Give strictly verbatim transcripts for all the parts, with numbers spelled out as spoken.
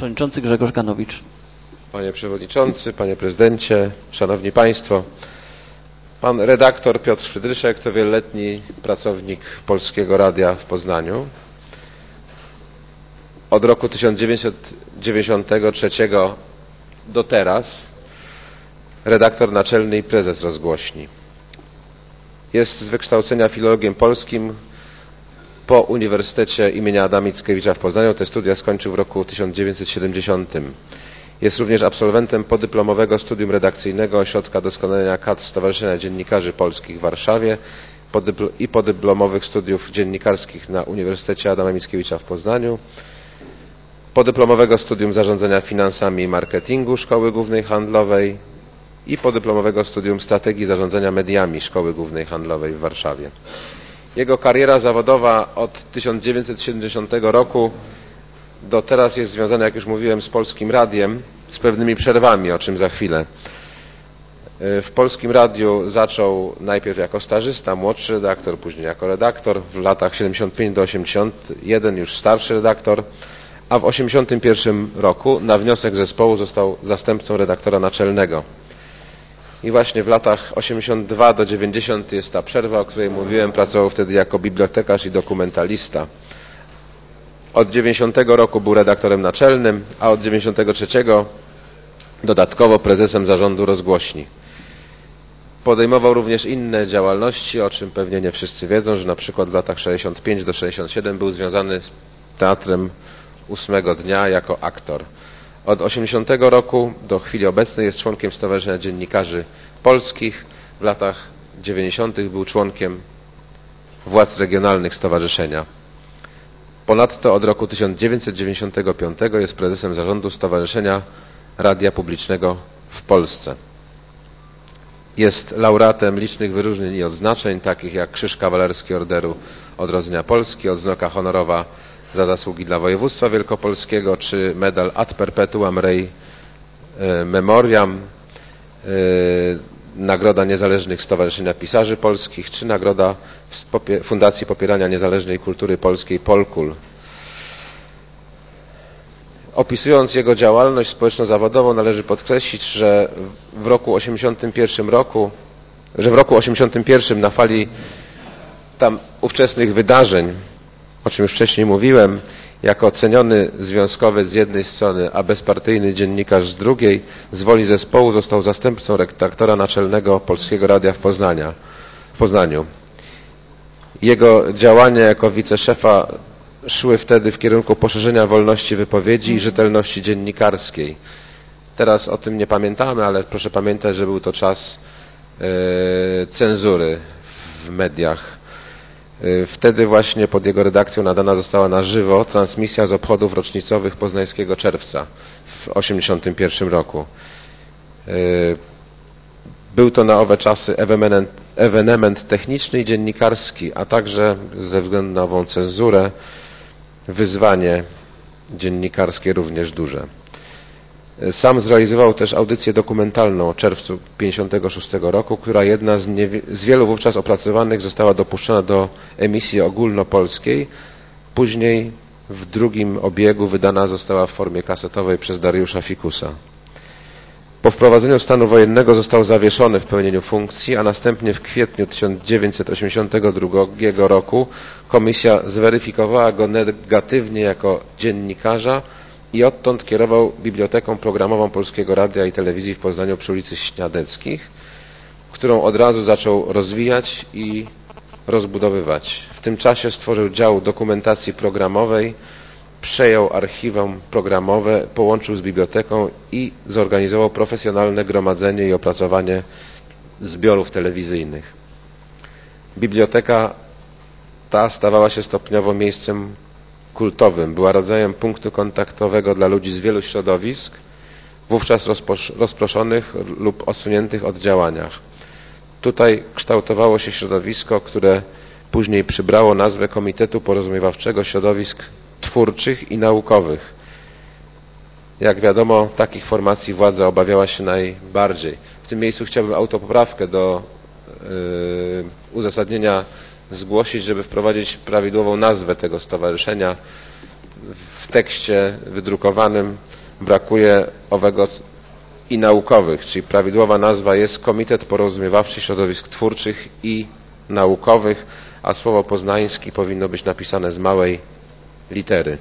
Przewodniczący Grzegorz Ganowicz. Panie Przewodniczący, Panie Prezydencie, Szanowni Państwo. Pan redaktor Piotr Frydryszek to wieloletni pracownik Polskiego Radia w Poznaniu. Od roku tysiąc dziewięćset dziewięćdziesiątego trzeciego do teraz redaktor naczelny i prezes rozgłośni. Jest z wykształcenia filologiem polskim po Uniwersytecie imienia Adama Mickiewicza w Poznaniu. Te studia skończył w roku tysiąc dziewięćset siedemdziesiątym. Jest również absolwentem podyplomowego studium redakcyjnego Ośrodka Doskonalenia Kadr Stowarzyszenia Dziennikarzy Polskich w Warszawie i podyplomowych studiów dziennikarskich na Uniwersytecie Adama Mickiewicza w Poznaniu, podyplomowego studium zarządzania finansami i marketingu Szkoły Głównej Handlowej i podyplomowego studium strategii zarządzania mediami Szkoły Głównej Handlowej w Warszawie. Jego kariera zawodowa od tysiąc dziewięćset siedemdziesiątego roku do teraz jest związana, jak już mówiłem, z Polskim Radiem, z pewnymi przerwami, o czym za chwilę. W Polskim Radiu zaczął najpierw jako stażysta, młodszy redaktor, później jako redaktor, w latach siedemdziesiątym piątym do osiemdziesiątego pierwszego już starszy redaktor, a w osiemdziesiątym pierwszym roku na wniosek zespołu został zastępcą redaktora naczelnego. I właśnie w latach osiemdziesiątym drugim do dziewięćdziesiątego jest ta przerwa, o której mówiłem. Pracował wtedy jako bibliotekarz i dokumentalista. Od dziewięćdziesiątego roku był redaktorem naczelnym, a od dziewięćdziesiątego trzeciego dodatkowo prezesem zarządu rozgłośni. Podejmował również inne działalności, o czym pewnie nie wszyscy wiedzą, że na przykład w latach sześćdziesiątym piątym do sześćdziesiątego siódmego był związany z Teatrem Ósmego Dnia jako aktor. Od osiemdziesiątego roku do chwili obecnej jest członkiem Stowarzyszenia Dziennikarzy Polskich. W latach dziewięćdziesiątych był członkiem władz regionalnych stowarzyszenia. Ponadto od roku tysiąc dziewięćset dziewięćdziesiątego piątego jest prezesem zarządu Stowarzyszenia Radia Publicznego w Polsce. Jest laureatem licznych wyróżnień i odznaczeń, takich jak Krzyż Kawalerski Orderu Odrodzenia Polski, Odznaka Honorowa za zasługi dla województwa wielkopolskiego, czy medal Ad Perpetuam Rei Memoriam, Nagroda Niezależnych Stowarzyszenia Pisarzy Polskich, czy Nagroda Fundacji Popierania Niezależnej Kultury Polskiej Polkul. Opisując jego działalność społeczno-zawodową, należy podkreślić, że w roku osiemdziesiątym pierwszym roku, że w roku osiemdziesiątym pierwszym na fali tam ówczesnych wydarzeń, o czym już wcześniej mówiłem, jako ceniony związkowiec z jednej strony, a bezpartyjny dziennikarz z drugiej, z woli zespołu został zastępcą redaktora naczelnego Polskiego Radia w, Poznania, w Poznaniu. Jego działania jako wiceszefa szły wtedy w kierunku poszerzenia wolności wypowiedzi i rzetelności dziennikarskiej. Teraz o tym nie pamiętamy, ale proszę pamiętać, że był to czas yy, cenzury w mediach. Wtedy właśnie pod jego redakcją nadana została na żywo transmisja z obchodów rocznicowych Poznańskiego Czerwca w osiemdziesiątym pierwszym roku. Był to na owe czasy ewenement, ewenement techniczny i dziennikarski, a także ze względu na ową cenzurę wyzwanie dziennikarskie również duże. Sam zrealizował też audycję dokumentalną o czerwcu tysiąc dziewięćset pięćdziesiątego szóstego roku, która jedna z, nie, z wielu wówczas opracowanych została dopuszczona do emisji ogólnopolskiej. Później w drugim obiegu wydana została w formie kasetowej przez Dariusza Fikusa. Po wprowadzeniu stanu wojennego został zawieszony w pełnieniu funkcji, a następnie w kwietniu tysiąc dziewięćset osiemdziesiątego drugiego roku komisja zweryfikowała go negatywnie jako dziennikarza i odtąd kierował Biblioteką Programową Polskiego Radia i Telewizji w Poznaniu przy ulicy Śniadeckich, którą od razu zaczął rozwijać i rozbudowywać. W tym czasie stworzył dział dokumentacji programowej, przejął archiwum programowe, połączył z biblioteką i zorganizował profesjonalne gromadzenie i opracowanie zbiorów telewizyjnych. Biblioteka ta stawała się stopniowo miejscem kultowym, była rodzajem punktu kontaktowego dla ludzi z wielu środowisk, wówczas rozproszonych lub odsuniętych od działaniach. Tutaj kształtowało się środowisko, które później przybrało nazwę Komitetu Porozumiewawczego Środowisk Twórczych i Naukowych. Jak wiadomo, takich formacji władza obawiała się najbardziej. W tym miejscu chciałbym autopoprawkę do yy, uzasadnienia zgłosić, żeby wprowadzić prawidłową nazwę tego stowarzyszenia. W tekście wydrukowanym brakuje owego i naukowych, czyli prawidłowa nazwa jest Komitet Porozumiewawczy Środowisk Twórczych i Naukowych, a słowo poznański powinno być napisane z małej litery.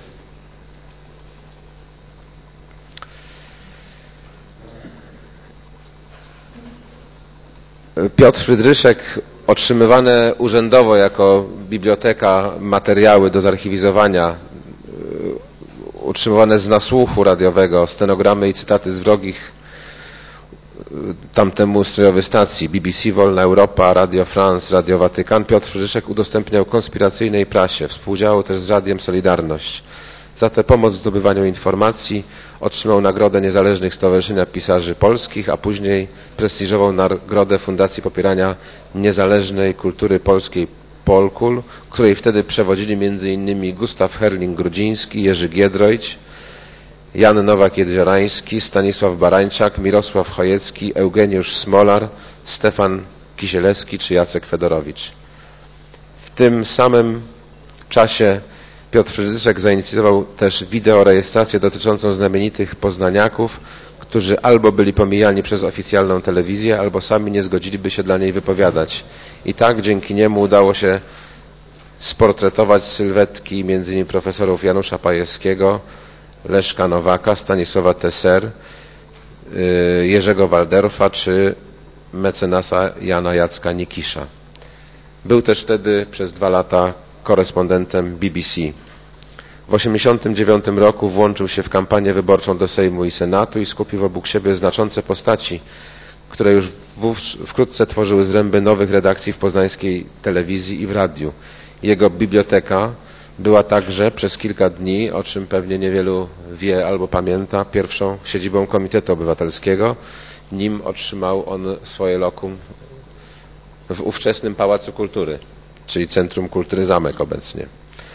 Piotr Frydryszek, otrzymywane urzędowo jako biblioteka materiały do zarchiwizowania, utrzymywane z nasłuchu radiowego, stenogramy i cytaty z wrogich tamtemu ustrojowi stacji B B C, Wolna Europa, Radio France, Radio Watykan, Piotr Frydryszek udostępniał konspiracyjnej prasie. Współdziałał też z Radiem Solidarność. Za tę pomoc w zdobywaniu informacji otrzymał Nagrodę Niezależnych Stowarzyszenia Pisarzy Polskich, a później prestiżową Nagrodę Fundacji Popierania Niezależnej Kultury Polskiej Polkul, której wtedy przewodzili między innymi Gustaw Herling-Grudziński, Jerzy Giedroyć, Jan Nowak-Jeziorański, Stanisław Barańczak, Mirosław Chojecki, Eugeniusz Smolar, Stefan Kisielewski czy Jacek Fedorowicz. W tym samym czasie Piotr Frydryszek zainicjował też wideorejestrację dotyczącą znamienitych poznaniaków, którzy albo byli pomijani przez oficjalną telewizję, albo sami nie zgodziliby się dla niej wypowiadać. I tak dzięki niemu udało się sportretować sylwetki między innymi profesorów Janusza Pajewskiego, Leszka Nowaka, Stanisława Tesser, Jerzego Walderfa czy mecenasa Jana Jacka Nikisza. Był też wtedy przez dwa lata korespondentem B B C. W tysiąc dziewięćset osiemdziesiątym dziewiątym roku włączył się w kampanię wyborczą do Sejmu i Senatu i skupił wokół siebie znaczące postaci, które już wkrótce tworzyły zręby nowych redakcji w poznańskiej telewizji i w radiu. Jego biblioteka była także przez kilka dni, o czym pewnie niewielu wie albo pamięta, pierwszą siedzibą Komitetu Obywatelskiego, nim otrzymał on swoje lokum w ówczesnym Pałacu Kultury, czyli Centrum Kultury Zamek obecnie.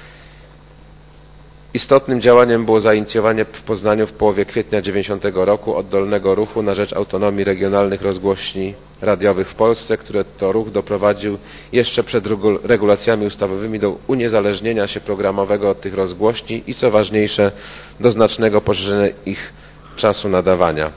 Istotnym działaniem było zainicjowanie w Poznaniu w połowie kwietnia dziewięćdziesiątego roku oddolnego ruchu na rzecz autonomii regionalnych rozgłośni radiowych w Polsce, który to ruch doprowadził jeszcze przed regulacjami ustawowymi do uniezależnienia się programowego od tych rozgłośni i, co ważniejsze, do znacznego poszerzenia ich czasu nadawania.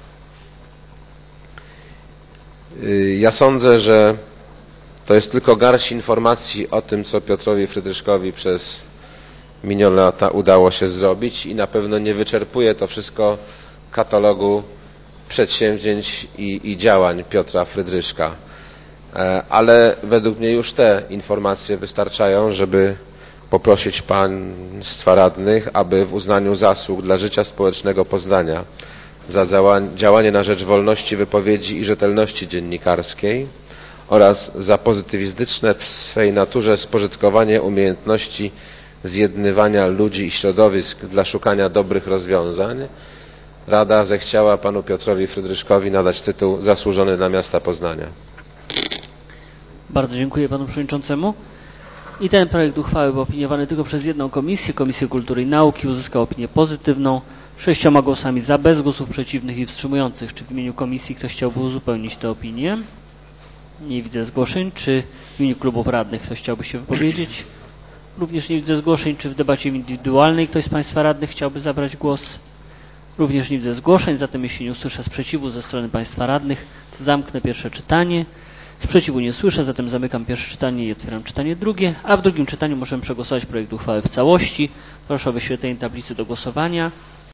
Ja sądzę, że to jest tylko garść informacji o tym, co Piotrowi Frydryszkowi przez minione lata udało się zrobić i na pewno nie wyczerpuje to wszystko katalogu przedsięwzięć i, i działań Piotra Frydryszka. Ale według mnie już te informacje wystarczają, żeby poprosić państwa radnych, aby w uznaniu zasług dla życia społecznego Poznania za działanie na rzecz wolności wypowiedzi i rzetelności dziennikarskiej oraz za pozytywistyczne w swej naturze spożytkowanie umiejętności zjednywania ludzi i środowisk dla szukania dobrych rozwiązań, Rada zechciała panu Piotrowi Frydryszkowi nadać tytuł Zasłużony dla miasta Poznania. Bardzo dziękuję panu przewodniczącemu. I ten projekt uchwały był opiniowany tylko przez jedną komisję, Komisję Kultury i Nauki, uzyskał opinię pozytywną, sześcioma głosami za, bez głosów przeciwnych i wstrzymujących. Czy w imieniu komisji ktoś chciałby uzupełnić tę opinię? Nie widzę zgłoszeń. Czy w imieniu klubów radnych ktoś chciałby się wypowiedzieć? Również nie widzę zgłoszeń. Czy w debacie indywidualnej ktoś z państwa radnych chciałby zabrać głos? Również nie widzę zgłoszeń, zatem jeśli nie usłyszę sprzeciwu ze strony państwa radnych, to zamknę pierwsze czytanie. Sprzeciwu nie słyszę, zatem zamykam pierwsze czytanie i otwieram czytanie drugie, a w drugim czytaniu możemy przegłosować projekt uchwały w całości. Proszę o wyświetlenie tablicy do głosowania.